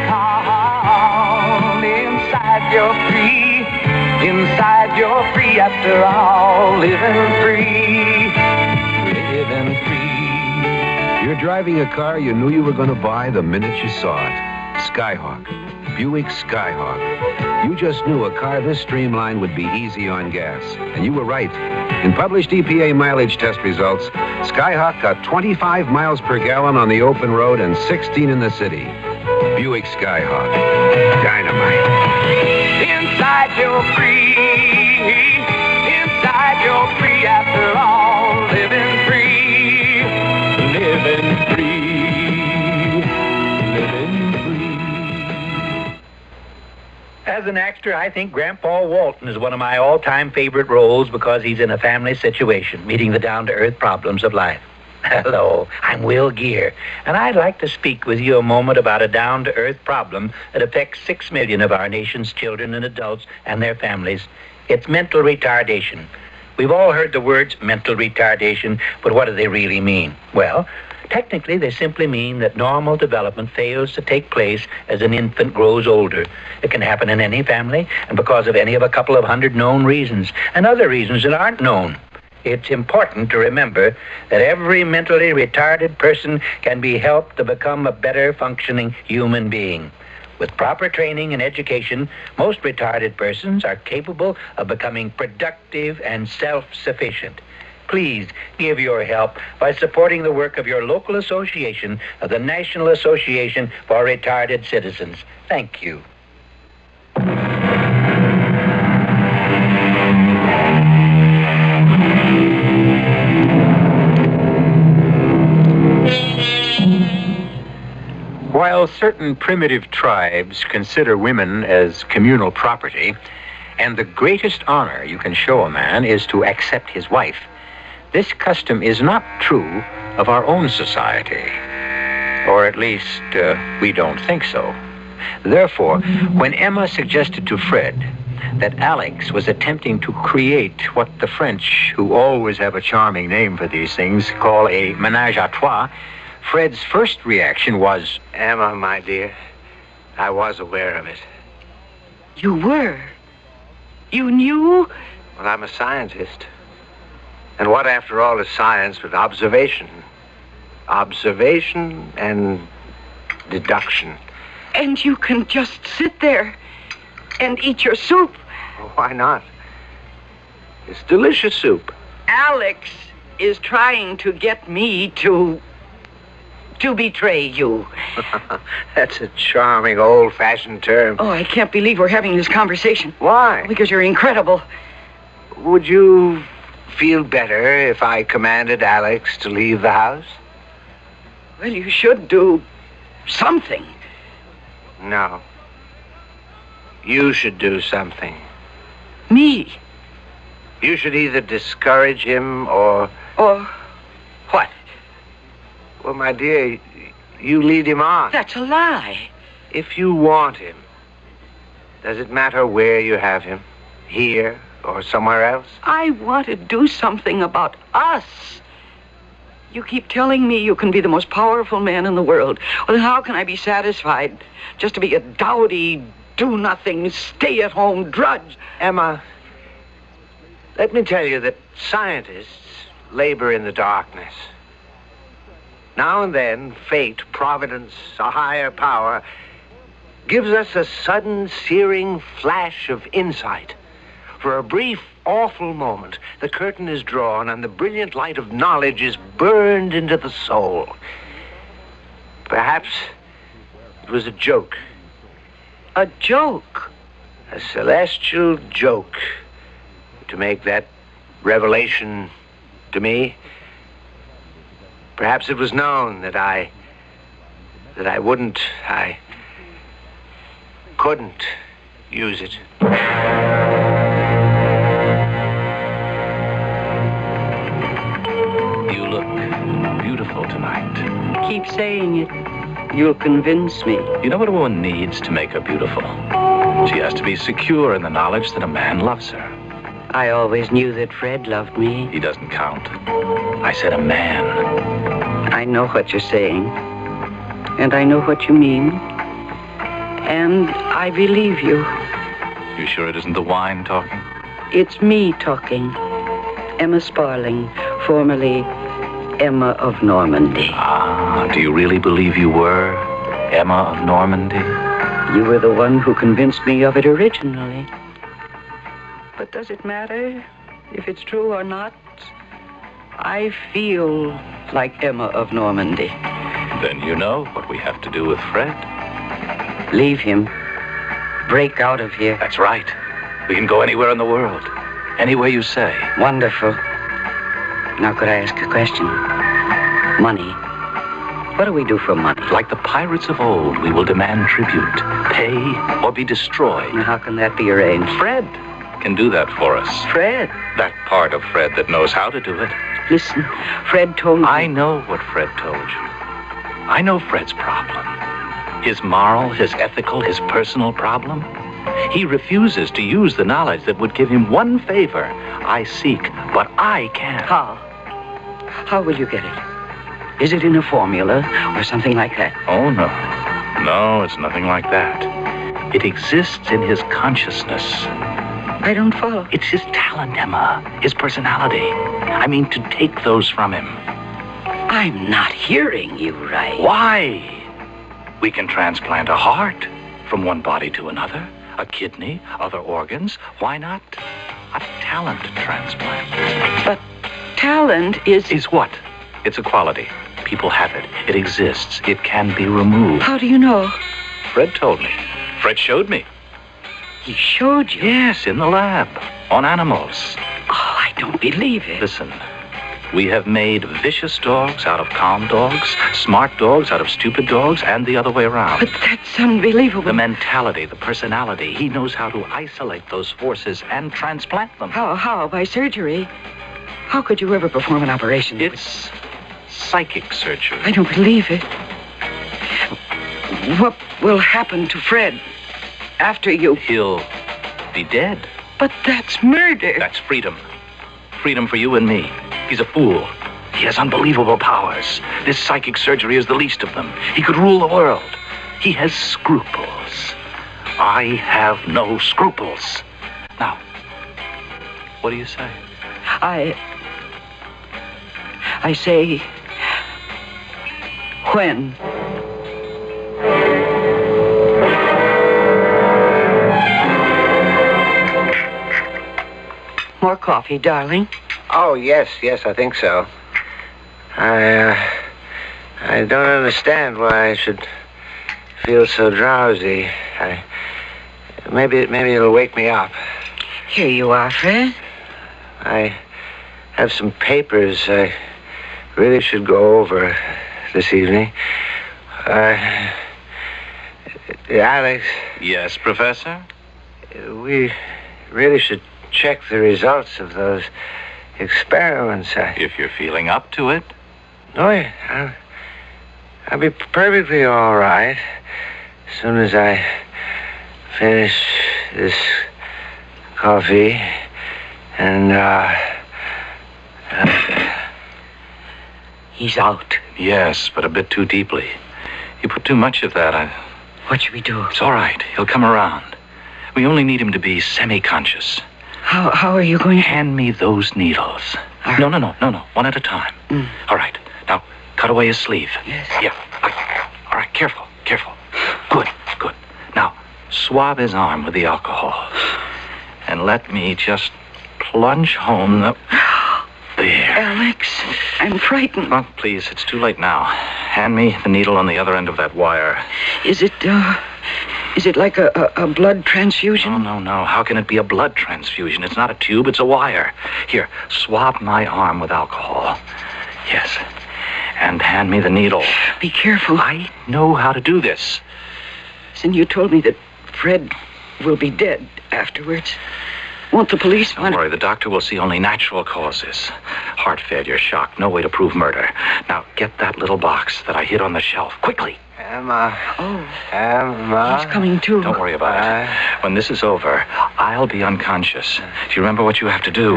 call. Inside you're free, inside you're free after all. Living free, living free. You're driving a car you knew you were going to buy the minute you saw it. Skyhawk. Buick Skyhawk. You just knew a car this streamlined would be easy on gas. And you were right. In published E P A mileage test results, Skyhawk got twenty-five miles per gallon on the open road and sixteen in the city. Buick Skyhawk. Dynamite. Inside you're free, inside you're free after all. Living free, living free, living free. As an actor, I think Grandpa Walton is one of my all-time favorite roles because he's in a family situation, meeting the down-to-earth problems of life. Hello, I'm Will Gear, and I'd like to speak with you a moment about a down-to-earth problem that affects six million of our nation's children and adults and their families. It's mental retardation. We've all heard the words mental retardation, but what do they really mean? Well, technically, they simply mean that normal development fails to take place as an infant grows older. It can happen in any family, and because of any of a couple of hundred known reasons, and other reasons that aren't known. It's important to remember that every mentally retarded person can be helped to become a better functioning human being. With proper training and education, most retarded persons are capable of becoming productive and self-sufficient. Please give your help by supporting the work of your local association of the National Association for Retarded Citizens. Thank you. While certain primitive tribes consider women as communal property, and the greatest honor you can show a man is to accept his wife, this custom is not true of our own society. Or at least, uh, we don't think so. Therefore, when Emma suggested to Fred that Alex was attempting to create what the French, who always have a charming name for these things, call a ménage à trois, Fred's first reaction was, Emma, my dear, I was aware of it. You were? You knew? Well, I'm a scientist. And what, after all, is science but observation? Observation and deduction. And you can just sit there and eat your soup. Well, why not? It's delicious soup. Alex is trying to get me to... to betray you. That's a charming, old-fashioned term. Oh, I can't believe we're having this conversation. Why? Because you're incredible. Would you feel better if I commanded Alex to leave the house? Well, you should do something. No. You should do something. Me? You should either discourage him or... Or what? Well, my dear, you lead him on. That's a lie. If you want him, does it matter where you have him? Here or somewhere else? I want to do something about us. You keep telling me you can be the most powerful man in the world. Well, then how can I be satisfied just to be a dowdy, do-nothing, stay-at-home drudge? Emma, let me tell you that scientists labor in the darkness. Now and then, fate, providence, a higher power gives us a sudden, searing flash of insight. For a brief, awful moment, the curtain is drawn and the brilliant light of knowledge is burned into the soul. Perhaps it was a joke. A joke? A celestial joke to make that revelation to me. Perhaps it was known that I... that I wouldn't, I couldn't use it. You look beautiful tonight. Keep saying it. You'll convince me. You know what a woman needs to make her beautiful? She has to be secure in the knowledge that a man loves her. I always knew that Fred loved me. He doesn't count. I said a man. I know what you're saying. And I know what you mean. And I believe you. You sure it isn't the wine talking? It's me talking. Emma Sparling, formerly Emma of Normandy. Ah, do you really believe you were Emma of Normandy? You were the one who convinced me of it originally. But does it matter if it's true or not? I feel like Emma of Normandy. Then you know what we have to do with Fred. Leave him. Break out of here. That's right. We can go anywhere in the world. Anywhere you say. Wonderful. Now, could I ask a question? Money. What do we do for money? Like the pirates of old, we will demand tribute, pay, or be destroyed. Now, how can that be arranged? Fred can do that for us. Fred? That part of Fred that knows how to do it. Listen, Fred told me... I know what Fred told you. I know Fred's problem. His moral, his ethical, his personal problem. He refuses to use the knowledge that would give him one favor I seek, but I can't. How? How will you get it? Is it in a formula or something like that? Oh, no. No, it's nothing like that. It exists in his consciousness. I don't follow. It's his talent, Emma. His personality. I mean, to take those from him. I'm not hearing you right. Why? We can transplant a heart from one body to another, a kidney, other organs. Why not a talent transplant? But talent is... Is what? It's a quality. People have it. It exists. It can be removed. How do you know? Fred told me. Fred showed me. He showed you? Yes, in the lab. On animals. Oh, I don't believe it. Listen. We have made vicious dogs out of calm dogs, smart dogs out of stupid dogs, and the other way around. But that's unbelievable. The mentality, the personality. He knows how to isolate those forces and transplant them. How? How? By surgery? How could you ever perform an operation? It's psychic surgery. I don't believe it. What will happen to Fred after you? He'll be dead. But that's murder. That's freedom. Freedom for you and me. He's a fool. He has unbelievable powers. This psychic surgery is the least of them. He could rule the world. He has scruples. I have no scruples. Now, what do you say? I... I say... When? More coffee, darling? Oh, yes, yes, I think so. I, uh, I don't understand why I should feel so drowsy. I, maybe, maybe it'll wake me up. Here you are, Fred. I, have some papers I really should go over this evening. Uh, Alex. Yes, Professor? We really should check the results of those experiments. I... If you're feeling up to it. Oh, yeah. I'll, I'll be perfectly all right as soon as I finish this coffee and, uh... uh He's out. Yes, but a bit too deeply. You put too much of that. I... What should we do? It's all right. He'll come around. We only need him to be semi-conscious. How how are you going to... Hand me those needles. Right. No, no, no, no, no. One at a time. Mm. All right. Now, cut away his sleeve. Yes. Yeah. All right, careful, careful. Good, good. Now, swab his arm with the alcohol. And let me just plunge home the... There. Alex, I'm frightened. Oh, please, it's too late now. Hand me the needle on the other end of that wire. Is it, uh... Is it like a, a, a blood transfusion? Oh, no, no. How can it be a blood transfusion? It's not a tube, it's a wire. Here, swab my arm with alcohol. Yes. And hand me the needle. Be careful. I know how to do this. Since you told me that Fred will be dead afterwards. Won't the police Don't want... worry, the doctor will see only natural causes. Heart failure, shock, no way to prove murder. Now, get that little box that I hid on the shelf. Quickly. Emma. Oh. Emma. He's coming too. Don't worry about Uh, it. When this is over, I'll be unconscious. Do you remember what you have to do?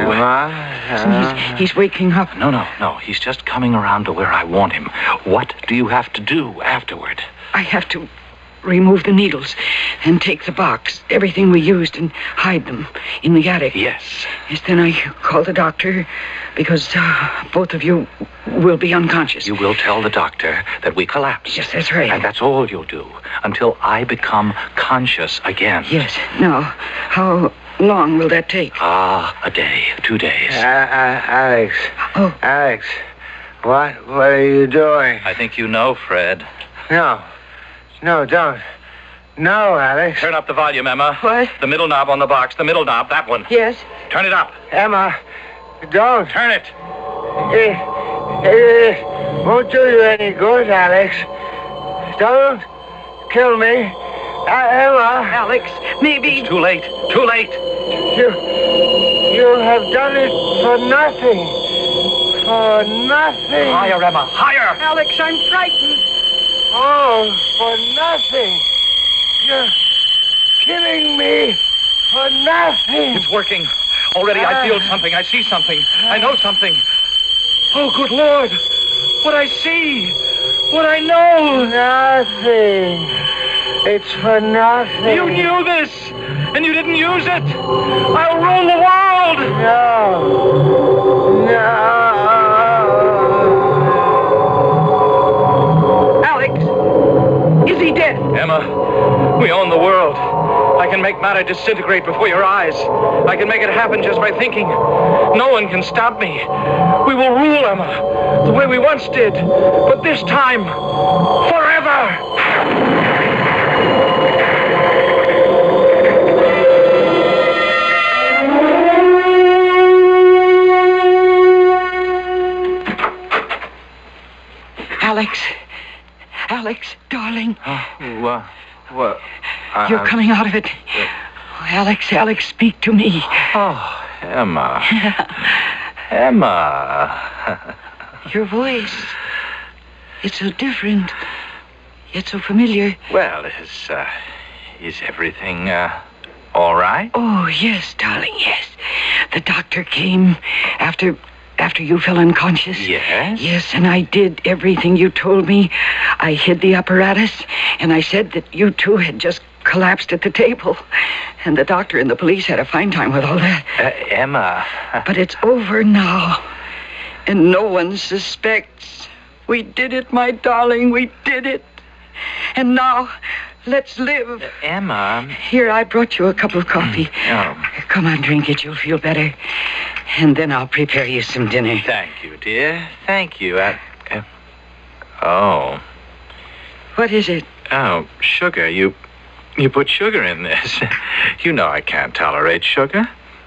Emma. He's, he's waking up. No, no, no. He's just coming around to where I want him. What do you have to do afterward? I have to remove the needles and take the box, everything we used, and hide them in the attic. Yes. Yes, then I call the doctor because uh, both of you will be unconscious. You will tell the doctor that we collapsed. Yes, that's right. And that's all you'll do until I become conscious again. Yes. Now, how long will that take? Ah, a day, two days. Uh, uh, Alex. Oh. Alex. What? What are you doing? I think you know, Fred. No. No, don't. No, Alex. Turn up the volume, Emma. What? The middle knob on the box. The middle knob, that one. Yes. Turn it up. Emma, don't. Turn it. It, it won't do you any good, Alex. Don't kill me. Uh, Emma. Alex, maybe... It's too late. Too late. You, you have done it for nothing. For nothing. Higher, Emma. Higher. Alex, I'm frightened. Oh, for nothing. You're killing me for nothing. It's working. Already I feel something. I see something. I know something. Oh, good Lord. What I see. What I know. Nothing. It's for nothing. You knew this, and you didn't use it. I'll rule the world. No. No. Alex, is he dead? Emma, we own the world. I can make matter disintegrate before your eyes. I can make it happen just by thinking. No one can stop me. We will rule, Emma, the way we once did. But this time, forever. Alex. Alex, darling. Oh, uh, what? Uh, You're coming out of it. Oh, Alex, Alex, speak to me. Oh, Emma. Emma. Your voice. It's so different. Yet so familiar. Well, is, uh, is everything, uh, all right? Oh, yes, darling, yes. The doctor came after... After you fell unconscious? Yes? Yes, and I did everything you told me. I hid the apparatus, and I said that you two had just collapsed at the table. And the doctor and the police had a fine time with all that. Uh, Emma. But it's over now, and no one suspects. We did it, my darling, we did it. And now, let's live. Uh, Emma. Here, I brought you a cup of coffee. Oh. Come on, drink it, you'll feel better. And then I'll prepare you some dinner. Thank you, dear. Thank you. I, uh, oh. What is it? Oh, sugar. You you put sugar in this. You know I can't tolerate sugar.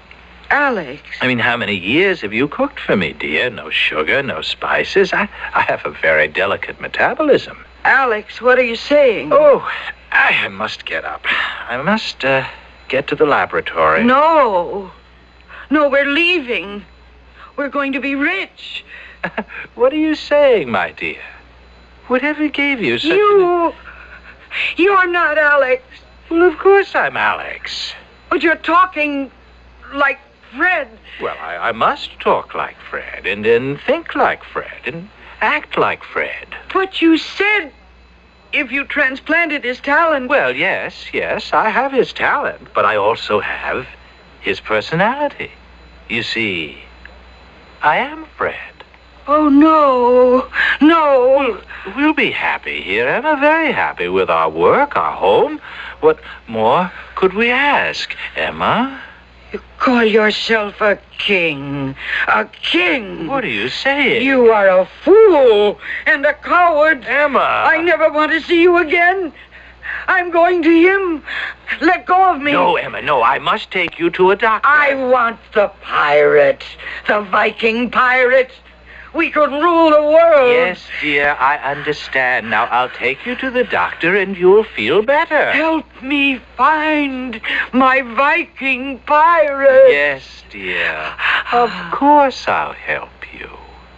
Alex. I mean, how many years have you cooked for me, dear? No sugar, no spices. I, I have a very delicate metabolism. Alex, what are you saying? Oh, I must get up. I must uh, get to the laboratory. No. No, we're leaving. We're going to be rich. What are you saying, my dear? Whatever gave you such... You... You're not Alex. Well, of course I'm Alex. But you're talking like Fred. Well, I, I must talk like Fred, and, and think like Fred, and act like Fred. But you said if you transplanted his talent... Well, yes, yes, I have his talent, but I also have his personality. You see, I am Fred. Oh, no, no. We'll, we'll be happy here, Emma, very happy with our work, our home. What more could we ask, Emma? You call yourself a king. A king. What are you saying? You are a fool and a coward. Emma. I never want to see you again. I'm going to him. Let go of me. No, Emma, no. I must take you to a doctor. I want the pirate. The Viking pirate. We could rule the world. Yes, dear, I understand. Now, I'll take you to the doctor and you'll feel better. Help me find my Viking pirate. Yes, dear. Of course I'll help you.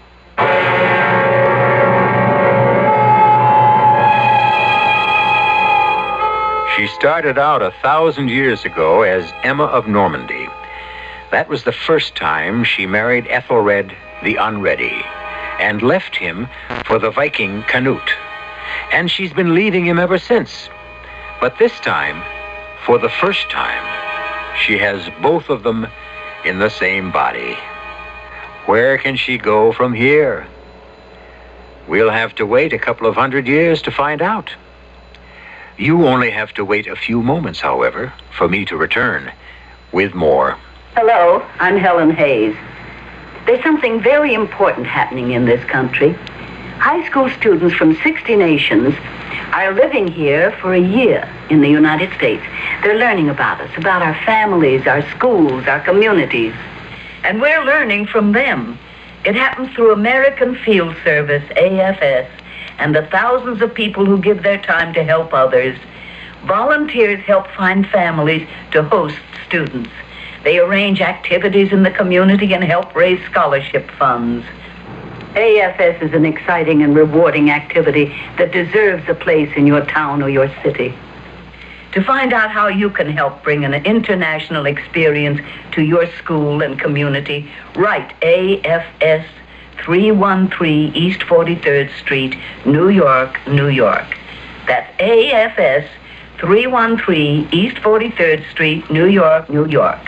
She started out a thousand years ago as Emma of Normandy. That was the first time she married Ethelred the Unready and left him for the Viking Canute. And she's been leaving him ever since. But this time, for the first time, she has both of them in the same body. Where can she go from here? We'll have to wait a couple of hundred years to find out. You only have to wait a few moments, however, for me to return with more. Hello, I'm Helen Hayes. There's something very important happening in this country. High school students from sixty nations are living here for a year in the United States. They're learning about us, about our families, our schools, our communities. And we're learning from them. It happens through American Field Service, A F S, and the thousands of people who give their time to help others. Volunteers help find families to host students. They arrange activities in the community and help raise scholarship funds. A F S is an exciting and rewarding activity that deserves a place in your town or your city. To find out how you can help bring an international experience to your school and community, write A F S, three one three East forty-third Street, New York, New York. That's A F S, three one three East forty-third Street, New York, New York.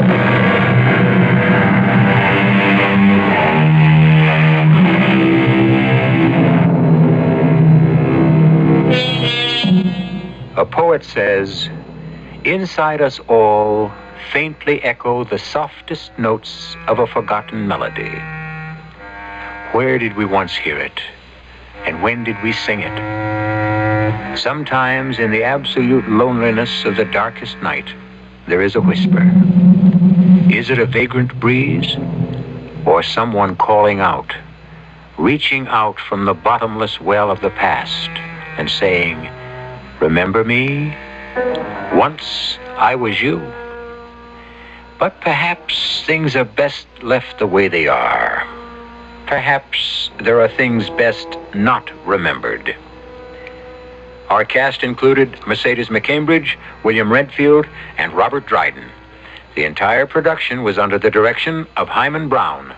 A poet says, inside us all faintly echo the softest notes of a forgotten melody. Where did we once hear it? And when did we sing it? Sometimes in the absolute loneliness of the darkest night, there is a whisper. Is it a vagrant breeze? Or someone calling out, reaching out from the bottomless well of the past and saying, remember me? Once I was you. But perhaps things are best left the way they are. Perhaps there are things best not remembered. Our cast included Mercedes McCambridge, William Redfield, and Robert Dryden. The entire production was under the direction of Hyman Brown.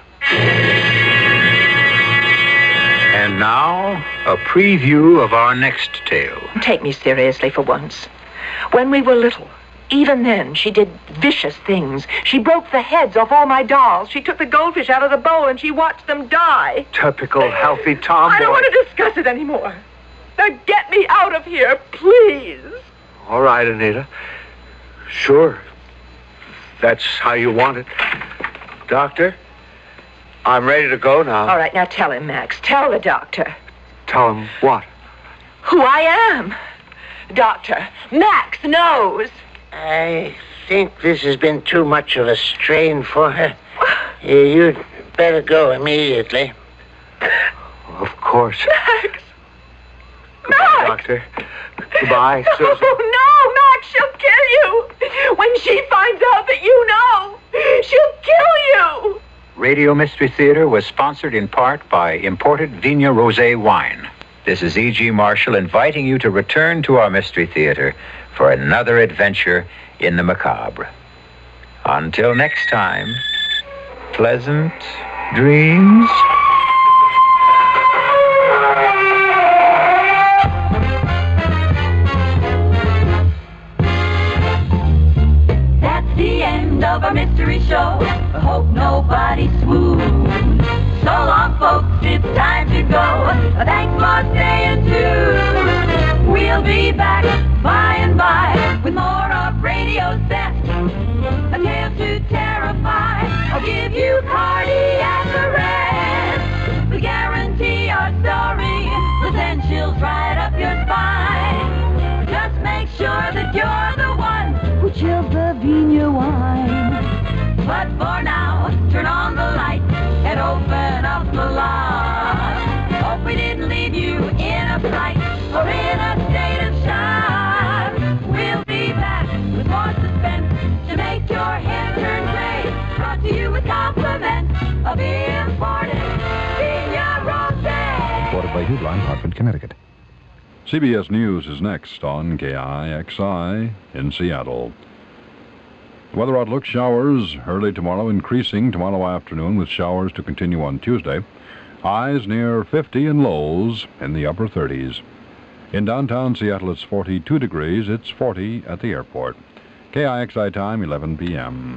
And now, a preview of our next tale. Take me seriously for once. When we were little, even then, she did vicious things. She broke the heads off all my dolls. She took the goldfish out of the bowl and she watched them die. Typical healthy tomboy. I don't want to discuss it anymore. Now get me out of here, please. All right, Anita. Sure. That's how you want it. Doctor, I'm ready to go now. All right, now tell him, Max. Tell the doctor. Tell him what? Who I am. Doctor, Max knows. I think this has been too much of a strain for her. You'd better go immediately. Of course. Max! Goodbye, Doctor. Goodbye, Susan. Oh, no, Max, she'll kill you. When she finds out that you know, she'll kill you. Radio Mystery Theater was sponsored in part by imported Vigna Rosé wine. This is E G. Marshall inviting you to return to our Mystery Theater for another adventure in the macabre. Until next time, pleasant dreams. That's the end of our mystery show. I hope nobody swooned. So long, folks, it's time to go. Thanks for staying tuned. We'll be back by and by with more of radio's best. A tale to terrify. I'll give you cardiac arrest. We guarantee our story will send chills right up your spine. Just make sure that you're the one who chills the Vigna wine. But for now, turn on the light and open up the lock. Hope we didn't leave you in a fright or in a state of shock. We'll be back with more suspense to make your hair turn gray. Brought to you with compliments of imported Vigna Rosé. Reported by Hugh Blind, Hartford, Connecticut. C B S News is next on K I X I in Seattle. Weather outlook: showers early tomorrow, increasing tomorrow afternoon with showers to continue on Tuesday. Highs near fifty and lows in the upper thirties. In downtown Seattle, it's forty-two degrees. It's forty at the airport. K I X I time, eleven p.m.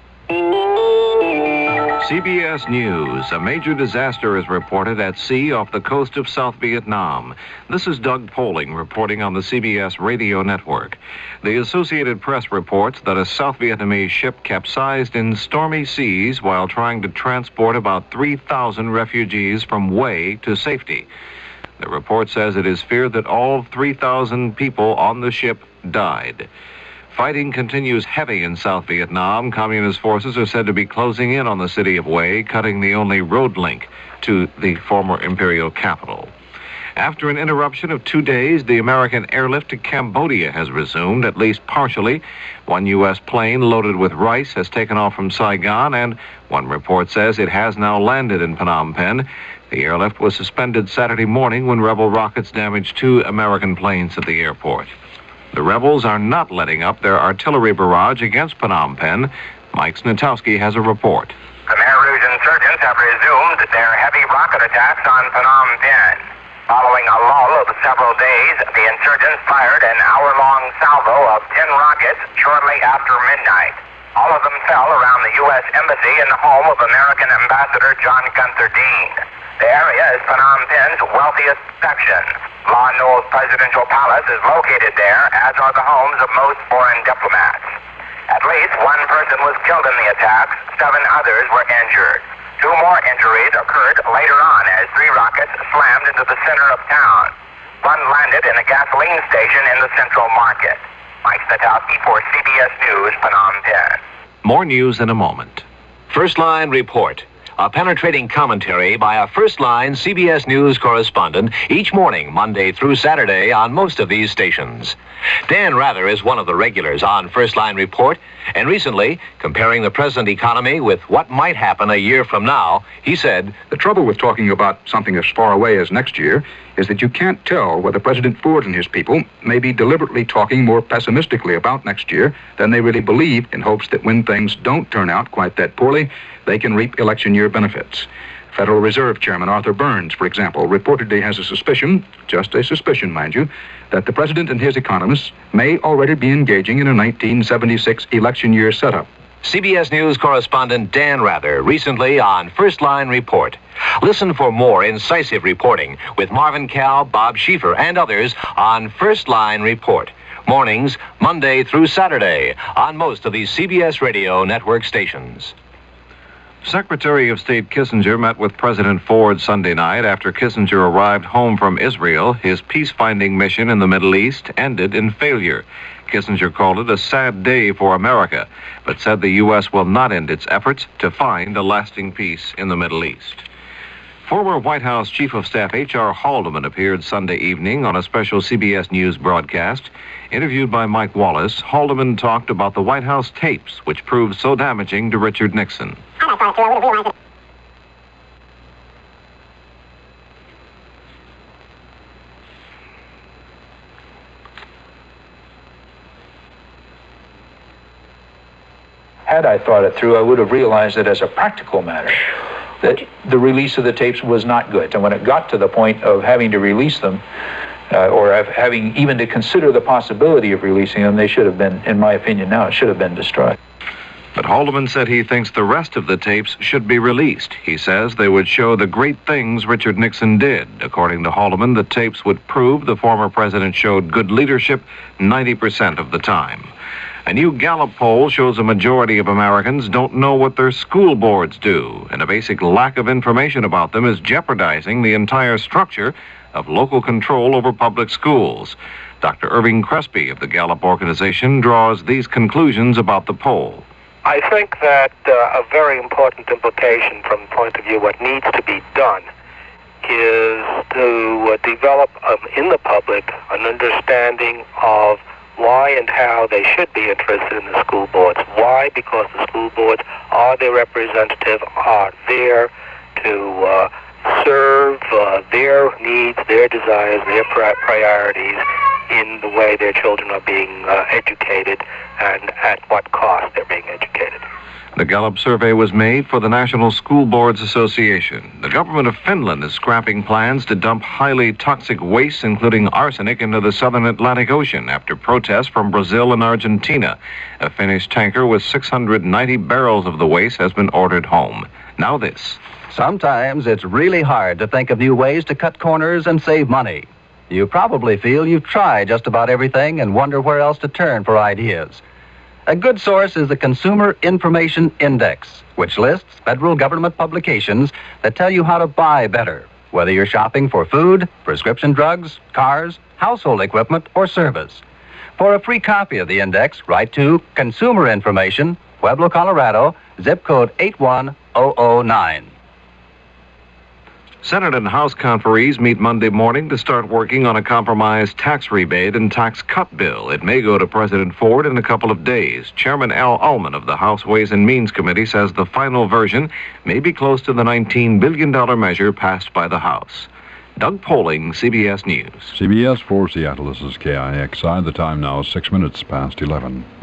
C B S News. A major disaster is reported at sea off the coast of South Vietnam. This is Doug Poling reporting on the C B S radio network. The Associated Press reports that a South Vietnamese ship capsized in stormy seas while trying to transport about three thousand refugees from Hue to safety. The report says it is feared that all three thousand people on the ship died. Fighting continues heavy in South Vietnam. Communist forces are said to be closing in on the city of Hue, cutting the only road link to the former imperial capital. After an interruption of two days, the American airlift to Cambodia has resumed, at least partially. One U S plane loaded with rice has taken off from Saigon, and one report says it has now landed in Phnom Penh. The airlift was suspended Saturday morning when rebel rockets damaged two American planes at the airport. The rebels are not letting up their artillery barrage against Phnom Penh. Mike Snitowski has a report. Khmer Rouge insurgents have resumed their heavy rocket attacks on Phnom Penh. Following a lull of several days, the insurgents fired an hour-long salvo of ten rockets shortly after midnight. All of them fell around the U S Embassy in the home of American Ambassador John Gunther Dean. The area is Phnom Penh's wealthiest section. Lon Nol's presidential palace is located there, as are the homes of most foreign diplomats. At least one person was killed in the attacks. Seven others were injured. Two more injuries occurred later on as three rockets slammed into the center of town. One landed in a gasoline station in the central market. Mike Snitowski for C B S News, Phnom Penh. More news in a moment. First Line Report. A penetrating commentary by a First Line C B S News correspondent each morning, Monday through Saturday, on most of these stations. Dan Rather is one of the regulars on First Line Report, and recently, comparing the present economy with what might happen a year from now, he said, "The trouble with talking about something as far away as next year is that you can't tell whether President Ford and his people may be deliberately talking more pessimistically about next year than they really believe, in hopes that when things don't turn out quite that poorly, they can reap election year benefits. Federal Reserve Chairman Arthur Burns, for example, reportedly has a suspicion, just a suspicion, mind you, that the president and his economists may already be engaging in a nineteen seventy-six election year setup." C B S News correspondent Dan Rather, recently on First Line Report. Listen for more incisive reporting with Marvin Cal, Bob Schieffer, and others on First Line Report. Mornings, Monday through Saturday, on most of these C B S radio network stations. Secretary of State Kissinger met with President Ford Sunday night after Kissinger arrived home from Israel. His peace-finding mission in the Middle East ended in failure. Kissinger called it a sad day for America, but said the U S will not end its efforts to find a lasting peace in the Middle East. Former White House Chief of Staff H R Haldeman appeared Sunday evening on a special C B S News broadcast. Interviewed by Mike Wallace, Haldeman talked about the White House tapes, which proved so damaging to Richard Nixon. Had I thought it through, I would have realized that as a practical matter, that the release of the tapes was not good. And when it got to the point of having to release them, uh, or of having even to consider the possibility of releasing them, they should have been, in my opinion now, it should have been destroyed. But Haldeman said he thinks the rest of the tapes should be released. He says they would show the great things Richard Nixon did. According to Haldeman, the tapes would prove the former president showed good leadership ninety percent of the time. A new Gallup poll shows a majority of Americans don't know what their school boards do, and a basic lack of information about them is jeopardizing the entire structure of local control over public schools. Doctor Irving Crespi of the Gallup organization draws these conclusions about the poll. I think that uh, a very important implication from the point of view what needs to be done is to uh, develop um, in the public an understanding of why and how they should be interested in the school boards. Why? Because the school boards are their representative, are there to uh, serve uh, their needs, their desires, their pri- priorities in the way their children are being uh, educated and at what cost they're being educated. The Gallup survey was made for the National School Boards Association. The government of Finland is scrapping plans to dump highly toxic waste, including arsenic, into the southern Atlantic Ocean after protests from Brazil and Argentina. A Finnish tanker with six hundred ninety barrels of the waste has been ordered home. Now this. Sometimes it's really hard to think of new ways to cut corners and save money. You probably feel you've tried just about everything and wonder where else to turn for ideas. A good source is the Consumer Information Index, which lists federal government publications that tell you how to buy better, whether you're shopping for food, prescription drugs, cars, household equipment, or service. For a free copy of the index, write to Consumer Information, Pueblo, Colorado, zip code eight one zero zero nine. Senate and House conferees meet Monday morning to start working on a compromise tax rebate and tax cut bill. It may go to President Ford in a couple of days. Chairman Al Ullman of the House Ways and Means Committee says the final version may be close to the nineteen billion dollars measure passed by the House. Doug Poling, C B S News. C B S for Seattle, this is K I X I. The time now is six minutes past eleven.